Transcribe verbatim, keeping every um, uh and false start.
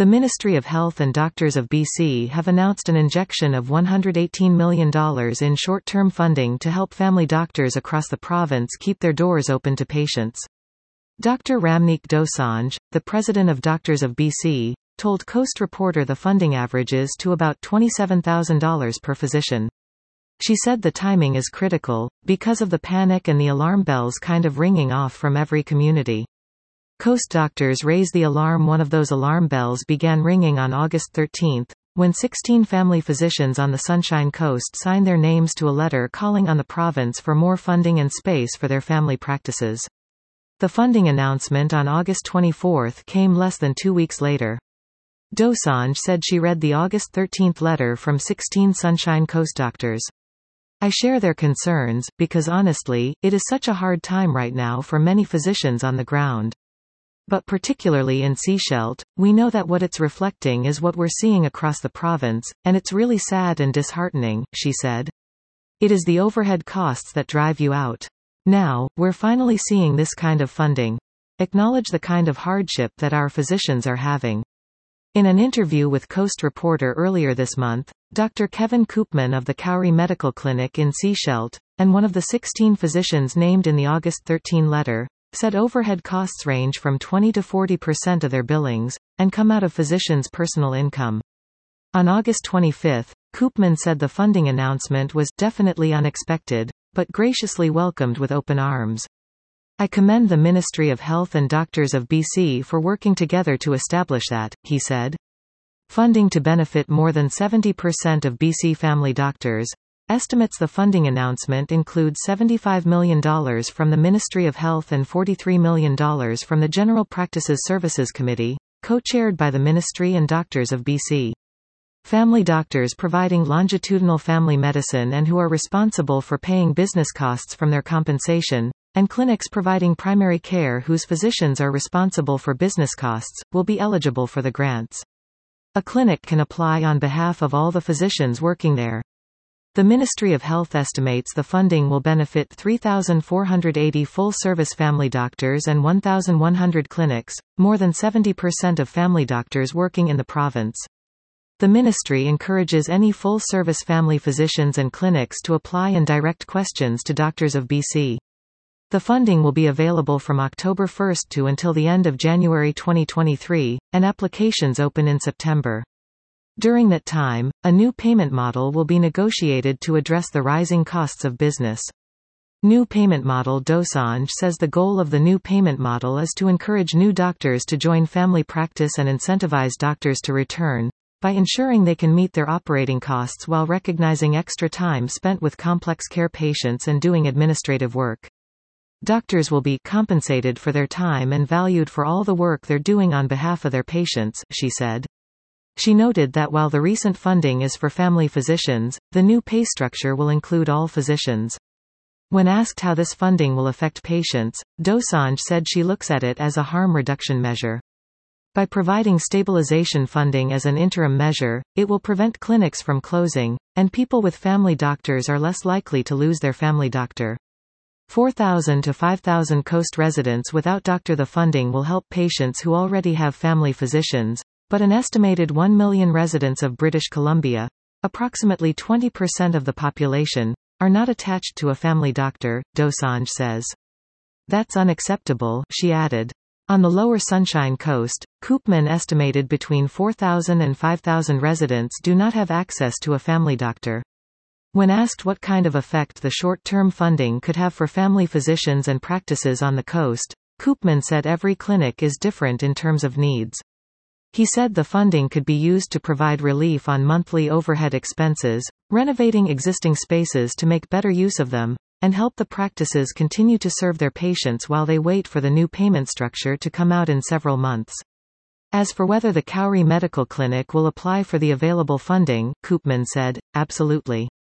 The Ministry of Health and doctors of B C have announced an injection of one hundred eighteen million dollars in short-term funding to help family doctors across the province keep their doors open to patients. Doctor Ramneek Dosanjh, the president of Doctors of B C, told Coast Reporter the funding averages to about twenty-seven thousand dollars per physician. She said the timing is critical, because of the panic and the alarm bells kind of ringing off from every community. Coast doctors raise the alarm. One of those alarm bells began ringing on August thirteenth, when sixteen family physicians on the Sunshine Coast signed their names to a letter calling on the province for more funding and space for their family practices. The funding announcement on August twenty-fourth came less than two weeks later. Dosanjh said she read the August thirteenth letter from sixteen Sunshine Coast doctors. "I share their concerns, because honestly, it is such a hard time right now for many physicians on the ground. But particularly in Sechelt, we know that what it's reflecting is what we're seeing across the province, and it's really sad and disheartening," she said. "It is the overhead costs that drive you out. Now, we're finally seeing this kind of funding. Acknowledge the kind of hardship that our physicians are having." In an interview with Coast Reporter earlier this month, Doctor Kevin Koopman of the Cowrie Medical Clinic in Sechelt, and one of the sixteen physicians named in the August thirteenth letter, said overhead costs range from twenty to forty percent of their billings, and come out of physicians' personal income. On August twenty-fifth, Koopman said the funding announcement was definitely unexpected, but graciously welcomed with open arms. "I commend the Ministry of Health and Doctors of B C for working together to establish that," he said. Funding to benefit more than seventy percent of B C family doctors. Estimates. The funding announcement includes seventy-five million dollars from the Ministry of Health and forty-three million dollars from the General Practices Services Committee, co-chaired by the Ministry and Doctors of B C. Family doctors providing longitudinal family medicine and who are responsible for paying business costs from their compensation, and clinics providing primary care whose physicians are responsible for business costs, will be eligible for the grants. A clinic can apply on behalf of all the physicians working there. The Ministry of Health estimates the funding will benefit three thousand four hundred eighty full-service family doctors and one thousand one hundred clinics, more than seventy percent of family doctors working in the province. The ministry encourages any full-service family physicians and clinics to apply and direct questions to Doctors of B C. The funding will be available from October first to until the end of January twenty twenty-three, and applications open in September. During that time, a new payment model will be negotiated to address the rising costs of business. New payment model. Dosanjh says the goal of the new payment model is to encourage new doctors to join family practice and incentivize doctors to return, by ensuring they can meet their operating costs while recognizing extra time spent with complex care patients and doing administrative work. Doctors will be compensated for their time and valued for all the work they're doing on behalf of their patients, she said. She noted that while the recent funding is for family physicians, the new pay structure will include all physicians. When asked how this funding will affect patients, Dosanjh said she looks at it as a harm reduction measure. By providing stabilization funding as an interim measure, it will prevent clinics from closing, and people with family doctors are less likely to lose their family doctor. four thousand to five thousand Coast residents without doctor. The funding will help patients who already have family physicians, but an estimated one million residents of British Columbia, approximately twenty percent of the population, are not attached to a family doctor, Dosanjh says. That's unacceptable, she added. On the lower Sunshine Coast, Koopman estimated between four thousand and five thousand residents do not have access to a family doctor. When asked what kind of effect the short-term funding could have for family physicians and practices on the coast, Koopman said every clinic is different in terms of needs. He said the funding could be used to provide relief on monthly overhead expenses, renovating existing spaces to make better use of them, and help the practices continue to serve their patients while they wait for the new payment structure to come out in several months. As for whether the Cowrie Medical Clinic will apply for the available funding, Koopman said, absolutely.